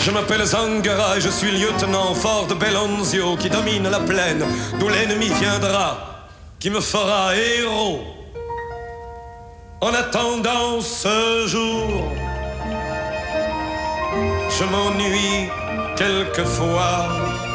Je m'appelle Zangara et je suis lieutenant fort de Belonzio qui domine la plaine d'où l'ennemi viendra, qui me fera héros. En attendant ce jour, je m'ennuie quelquefois